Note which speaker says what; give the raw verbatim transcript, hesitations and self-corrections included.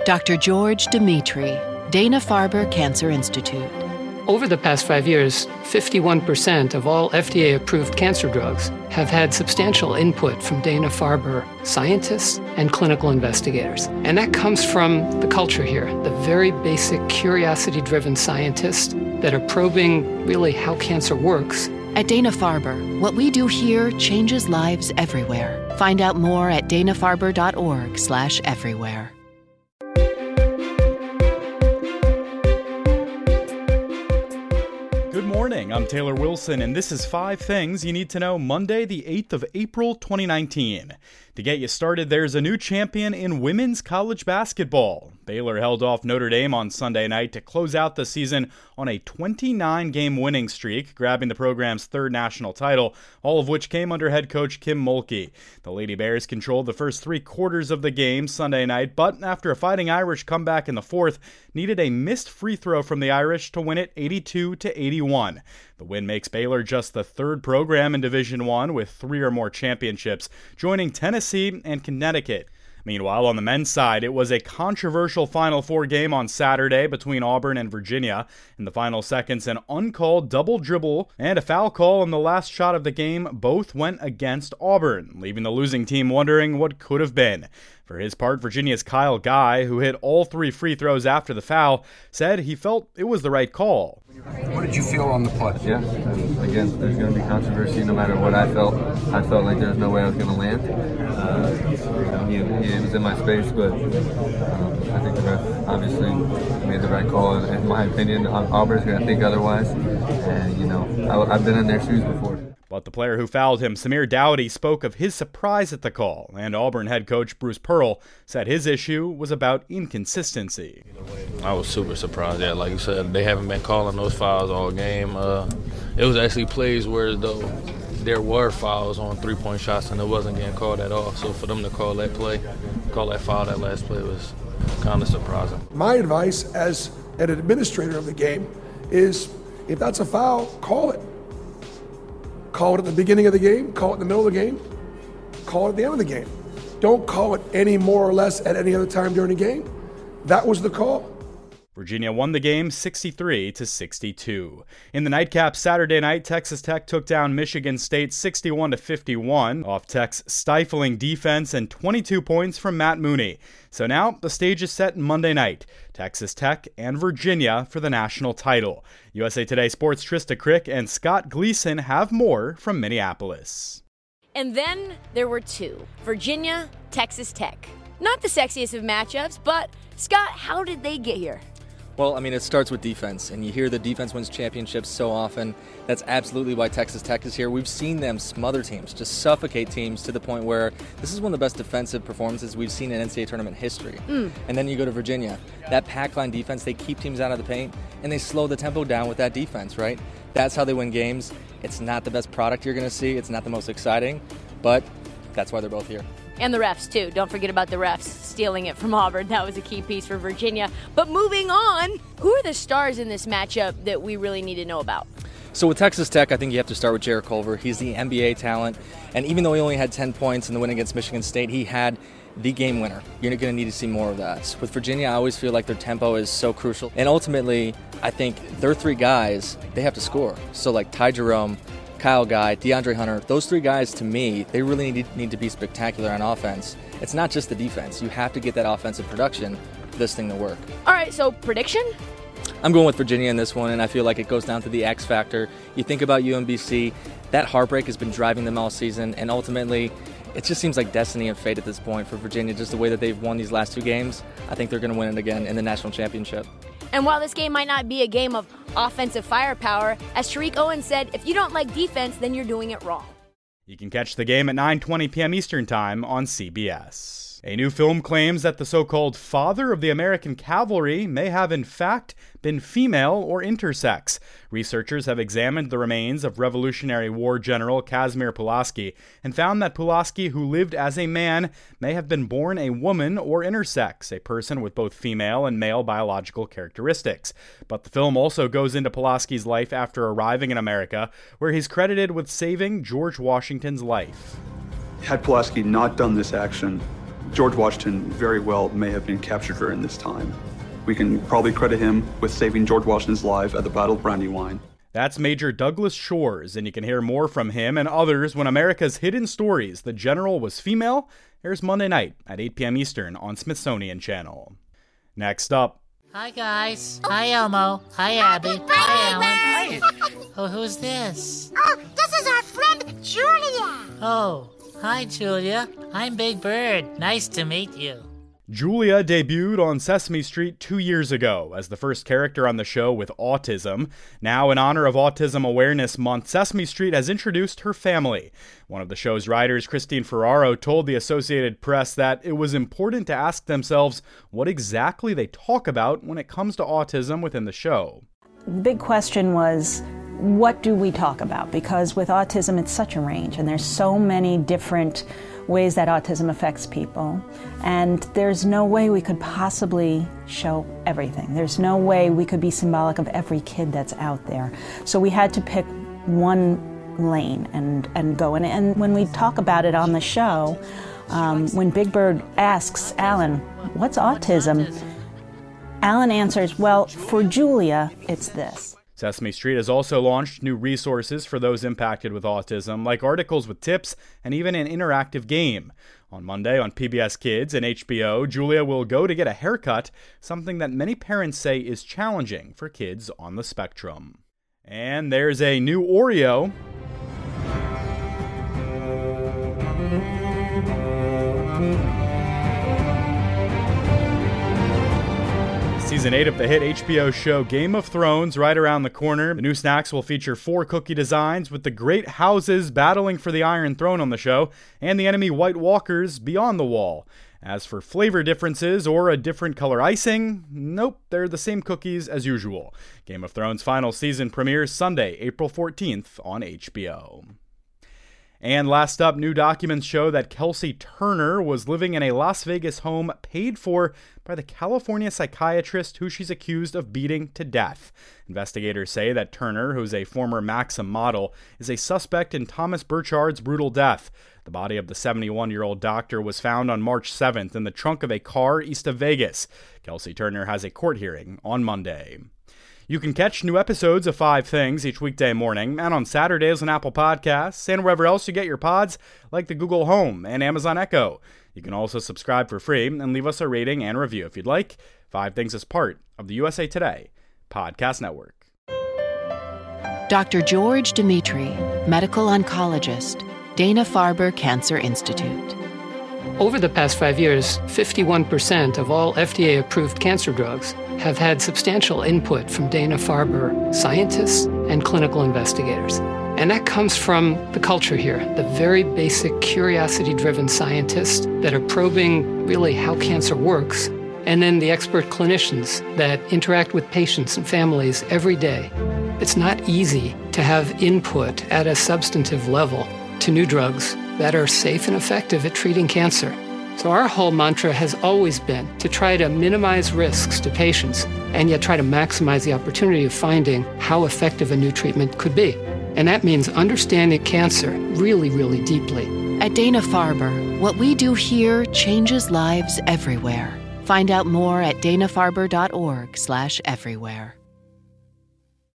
Speaker 1: Doctor George Dimitri, Dana-Farber Cancer Institute.
Speaker 2: Over the past five years, fifty-one percent of all F D A-approved cancer drugs have had substantial input from Dana-Farber scientists and clinical investigators. And that comes from the culture here, the very basic curiosity-driven scientists that are probing really how cancer works.
Speaker 1: At Dana-Farber, what we do here changes lives everywhere. Find out more at dana farber dot org slash everywhere.
Speaker 3: Good morning, I'm Taylor Wilson, and this is five Things You Need to Know Monday, the eighth of April, twenty nineteen. To get you started, there's a new champion in women's college basketball. Baylor held off Notre Dame on Sunday night to close out the season on a twenty-nine game winning streak, grabbing the program's third national title, all of which came under head coach Kim Mulkey. The Lady Bears controlled the first three quarters of the game Sunday night, but after a Fighting Irish comeback in the fourth, needed a missed free throw from the Irish to win it eighty-two to eighty-one. The win makes Baylor just the third program in Division One with three or more championships, joining Tennessee and Connecticut. Meanwhile, on the men's side, it was a controversial Final Four game on Saturday between Auburn and Virginia. In the final seconds, an uncalled double dribble and a foul call in the last shot of the game both went against Auburn, leaving the losing team wondering what could have been. For his part, Virginia's Kyle Guy, who hit all three free throws after the foul, said he felt it was the right call.
Speaker 4: What did you feel on the play?
Speaker 5: Yeah, and again, there's going to be controversy no matter what I felt. I felt like there was no way I was going to land. Uh, you know, he, he was in my space, but um, I think the ref obviously made the right call. In, in my opinion, Auburn's going to think otherwise. And, you know, I, I've been in their shoes before.
Speaker 3: But the player who fouled him, Samir Dowdy, spoke of his surprise at the call, and Auburn head coach Bruce Pearl said his issue was about inconsistency.
Speaker 6: I was super surprised. Yeah, like you said, they haven't been calling those fouls all game. Uh, it was actually plays where though there were fouls on three-point shots and it wasn't getting called at all. So for them to call that play, call that foul that last play was kind of surprising.
Speaker 7: My advice as an administrator of the game is if that's a foul, call it. Call it at the beginning of the game, call it in the middle of the game, call it at the end of the game. Don't call it any more or less at any other time during the game. That was the call.
Speaker 3: Virginia won the game sixty-three to sixty-two. In the nightcap Saturday night, Texas Tech took down Michigan State sixty-one to fifty-one off Tech's stifling defense and twenty-two points from Matt Mooney. So now the stage is set Monday night. Texas Tech and Virginia for the national title. U S A Today Sports' Trista Crick and Scott Gleason have more from Minneapolis.
Speaker 8: And then there were two. Virginia, Texas Tech. Not the sexiest of matchups, but Scott, how did they get here?
Speaker 9: Well, I mean, it starts with defense, and you hear the defense wins championships so often. That's absolutely why Texas Tech is here. We've seen them smother teams, just suffocate teams to the point where this is one of the best defensive performances we've seen in N C double A tournament history. Mm. And then you go to Virginia. That pack line defense, they keep teams out of the paint, and they slow the tempo down with that defense, right? That's how they win games. It's not the best product you're going to see. It's not the most exciting, but that's why they're both here.
Speaker 8: And the refs, too. Don't forget about the refs stealing it from Auburn. That was a key piece for Virginia. But moving on, who are the stars in this matchup that we really need to know about?
Speaker 9: So with Texas Tech, I think you have to start with Jarrett Culver. He's the N B A talent. And even though he only had ten points in the win against Michigan State, he had the game winner. You're going to need to see more of that. With Virginia, I always feel like their tempo is so crucial. And ultimately, I think their three guys, they have to score. So like Ty Jerome, Kyle Guy, DeAndre Hunter, those three guys, to me, they really need, need to be spectacular on offense. It's not just the defense. You have to get that offensive production for this thing to work.
Speaker 8: All right, so prediction?
Speaker 9: I'm going with Virginia in this one, and I feel like it goes down to the X factor. You think about U M B C, that heartbreak has been driving them all season, and ultimately, it just seems like destiny and fate at this point for Virginia, just the way that they've won these last two games. I think they're going to win it again in the national championship.
Speaker 8: And while this game might not be a game of offensive firepower, as Tariq Owen said, if you don't like defense, then you're doing it wrong.
Speaker 3: You can catch the game at nine twenty p.m. Eastern Time on C B S. A new film claims that the so-called father of the American cavalry may have in fact been female or intersex. Researchers have examined the remains of Revolutionary War General Casimir Pulaski and found that Pulaski, who lived as a man, may have been born a woman or intersex, a person with both female and male biological characteristics. But the film also goes into Pulaski's life after arriving in America, where he's credited with saving George Washington's life.
Speaker 10: Had Pulaski not done this action, George Washington very well may have been captured during this time. We can probably credit him with saving George Washington's life at the Battle of Brandywine.
Speaker 3: That's Major Douglas Shores, and you can hear more from him and others when America's Hidden Stories, The General Was Female, airs Monday night at eight p.m. Eastern on Smithsonian Channel. Next up.
Speaker 11: Hi, guys. Hi, Elmo. Hi, Abby. Hi, Alan. Hi. Oh, who's this?
Speaker 12: Oh, this is our friend, Julia.
Speaker 11: Oh, hi, Julia. I'm Big Bird. Nice to meet you.
Speaker 3: Julia debuted on Sesame Street two years ago as the first character on the show with autism. Now, in honor of Autism Awareness Month, Sesame Street has introduced her family. One of the show's writers, Christine Ferraro, told the Associated Press that it was important to ask themselves what exactly they talk about when it comes to autism within the show.
Speaker 13: The big question was, what do we talk about? Because with autism, it's such a range, and there's so many different ways that autism affects people, and there's no way we could possibly show everything. There's no way we could be symbolic of every kid that's out there. So we had to pick one lane and, and go in. And when we talk about it on the show, um, when Big Bird asks Alan, what's autism? Alan answers, well, for Julia, it's this.
Speaker 3: Sesame Street has also launched new resources for those impacted with autism, like articles with tips and even an interactive game. On Monday on P B S Kids and H B O, Julia will go to get a haircut, something that many parents say is challenging for kids on the spectrum. And there's a new Oreo. Season eight of the hit H B O show Game of Thrones right around the corner. The new snacks will feature four cookie designs with the great houses battling for the Iron Throne on the show and the enemy White Walkers beyond the wall. As for flavor differences or a different color icing, nope, they're the same cookies as usual. Game of Thrones final season premieres Sunday, April fourteenth on H B O. And last up, new documents show that Kelsey Turner was living in a Las Vegas home paid for by the California psychiatrist who she's accused of beating to death. Investigators say that Turner, who's a former Maxim model, is a suspect in Thomas Burchard's brutal death. The body of the seventy-one-year-old doctor was found on March seventh in the trunk of a car east of Vegas. Kelsey Turner has a court hearing on Monday. You can catch new episodes of Five Things each weekday morning and on Saturdays on Apple Podcasts and wherever else you get your pods, like the Google Home and Amazon Echo. You can also subscribe for free and leave us a rating and review if you'd like. Five Things is part of the U S A Today Podcast Network.
Speaker 1: Doctor George Dimitri, medical oncologist, Dana-Farber Cancer Institute.
Speaker 2: Over the past five years, fifty-one percent of all F D A-approved cancer drugs have had substantial input from Dana-Farber scientists and clinical investigators. And that comes from the culture here, the very basic curiosity-driven scientists that are probing really how cancer works, and then the expert clinicians that interact with patients and families every day. It's not easy to have input at a substantive level to new drugs that are safe and effective at treating cancer. So our whole mantra has always been to try to minimize risks to patients and yet try to maximize the opportunity of finding how effective a new treatment could be. And that means understanding cancer really, really deeply.
Speaker 1: At Dana-Farber, what we do here changes lives everywhere. Find out more at dana farber dot org slash everywhere.